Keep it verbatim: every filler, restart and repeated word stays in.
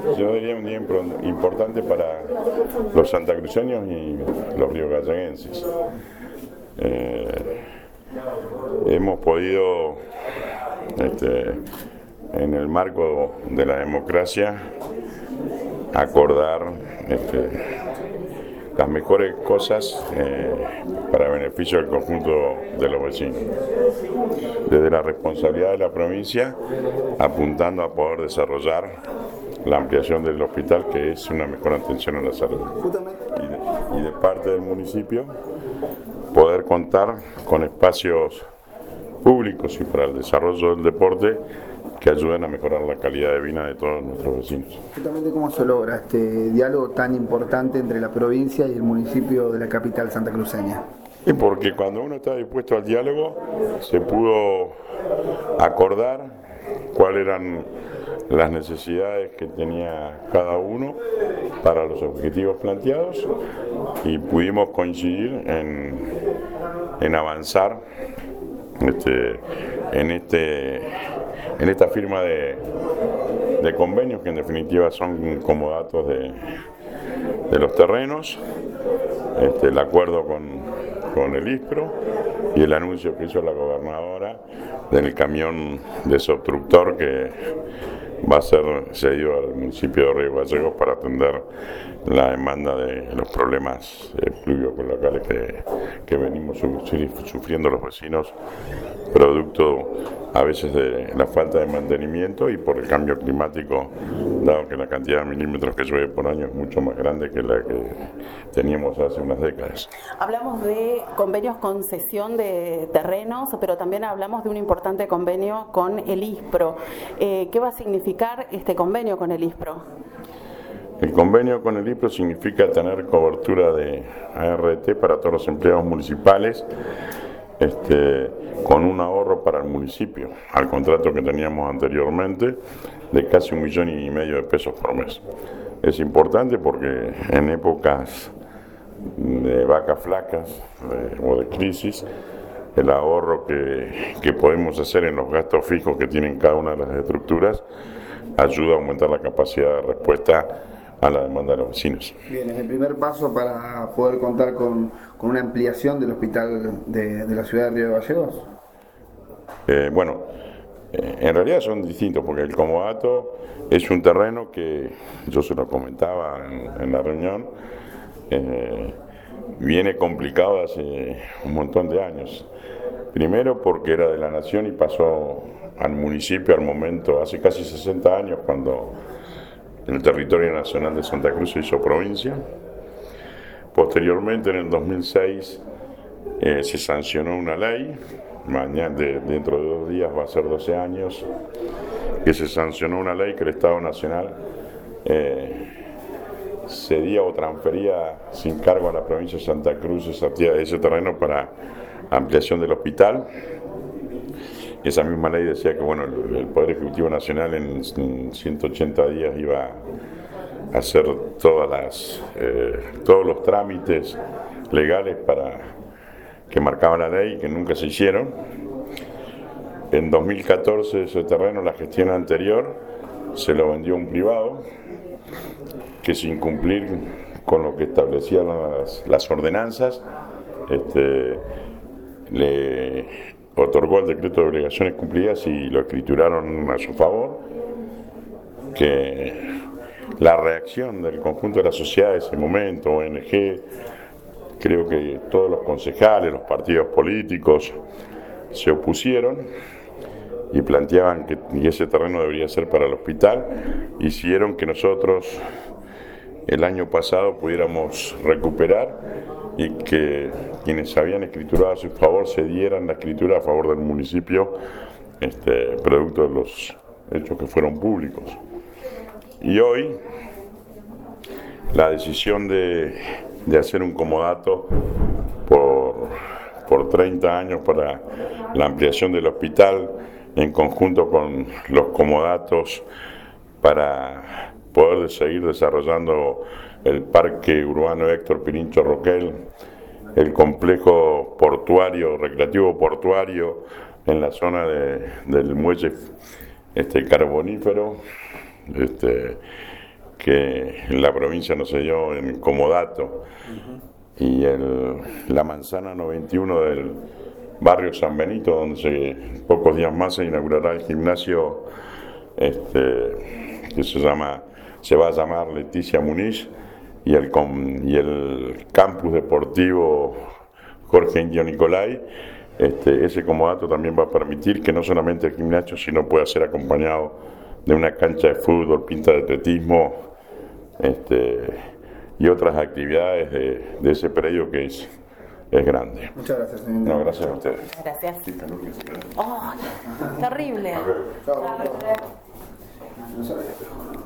yo diría un día importante para los santacruceños y los riogalleguenses. Eh, hemos podido, este, en el marco de la democracia, acordar este, las mejores cosas eh, para beneficio del conjunto de los vecinos. Desde la responsabilidad de la provincia, apuntando a poder desarrollar la ampliación del hospital, que es una mejor atención a la salud. Y de, y de parte del municipio, poder contar con espacios públicos y para el desarrollo del deporte que ayuden a mejorar la calidad de vida de todos nuestros vecinos. Justamente, ¿cómo se logra este diálogo tan importante entre la provincia y el municipio de la capital santacruceña? Y porque cuando uno está dispuesto al diálogo, se pudo acordar cuáles eran las necesidades que tenía cada uno para los objetivos planteados y pudimos coincidir en, en avanzar este, en, este, en esta firma de, de convenios que en definitiva son comodatos de, de los terrenos, este, el acuerdo con con el ISPRO y el anuncio que hizo la gobernadora del camión desobstructor que va a ser cedido al municipio de Río Gallegos para atender la demanda de los problemas eh, pluviocolocales que, que venimos sufriendo los vecinos, producto a veces de la falta de mantenimiento y por el cambio climático, dado que la cantidad de milímetros que llueve por año es mucho más grande que la que teníamos hace unas décadas. Hablamos de convenios con cesión de terrenos, pero también hablamos de un importante convenio con el ISPRO. Eh, ¿Qué va a significar este convenio con el ISPRO? El convenio con el ISPRO significa tener cobertura de A R T para todos los empleados municipales, este, con un ahorro para el municipio, al contrato que teníamos anteriormente, de casi un millón y medio de pesos por mes. Es importante porque en épocas de vacas flacas de, o de crisis, el ahorro que, que podemos hacer en los gastos fijos que tienen cada una de las estructuras ayuda a aumentar la capacidad de respuesta a la demanda de los vecinos. Bien, es el primer paso para poder contar con, con una ampliación del hospital de, de la ciudad de Río Gallegos. Eh, bueno, eh, en realidad son distintos, porque el comodato es un terreno que, yo se lo comentaba en, en la reunión, eh, viene complicado hace un montón de años. Primero porque era de la nación y pasó al municipio al momento, hace casi sesenta años, cuando el territorio nacional de Santa Cruz se hizo provincia. Posteriormente, en el dos mil seis, eh, se sancionó una ley, mañana, de, dentro de dos días va a ser doce años, que se sancionó una ley que el Estado Nacional eh, cedía o transfería sin cargo a la provincia de Santa Cruz esa, ese terreno para ampliación del hospital. Esa misma ley decía que bueno, el, el Poder Ejecutivo Nacional en, en ciento ochenta días iba a hacer todas las, eh, todos los trámites legales para que marcaba la ley, que nunca se hicieron. En dos mil catorce ese terreno, la gestión anterior, se lo vendió a un privado que, sin cumplir con lo que establecían las, las ordenanzas, este, le otorgó el decreto de obligaciones cumplidas y lo escrituraron a su favor. Que la reacción del conjunto de la sociedad de ese momento, O N G, creo que todos los concejales, los partidos políticos se opusieron y planteaban que ese terreno debería ser para el hospital. Hicieron que nosotros el año pasado pudiéramos recuperar y que quienes habían escriturado a su favor se dieran la escritura a favor del municipio, este, producto de los hechos que fueron públicos. Y hoy la decisión de, de hacer un comodato por, por treinta años para la ampliación del hospital, en conjunto con los comodatos para poder seguir desarrollando el Parque Urbano Héctor Pirincho Roquel, el complejo portuario, recreativo portuario en la zona de, del muelle este, carbonífero, este, que en la provincia no se dio en Comodato. Uh-huh. Y el, la manzana noventa y uno del barrio San Benito, donde se, pocos días más se inaugurará el gimnasio este, que se llama, se va a llamar Leticia Muniz, y el, y el campus deportivo Jorge Indio Nicolai. Este, ese comodato también va a permitir que no solamente el gimnasio, sino pueda ser acompañado de una cancha de fútbol, pinta de atletismo, este, y otras actividades de, de ese predio que es, es grande. Muchas gracias, señor. No, gracias a ustedes. Gracias. Oh, terrible. Chao.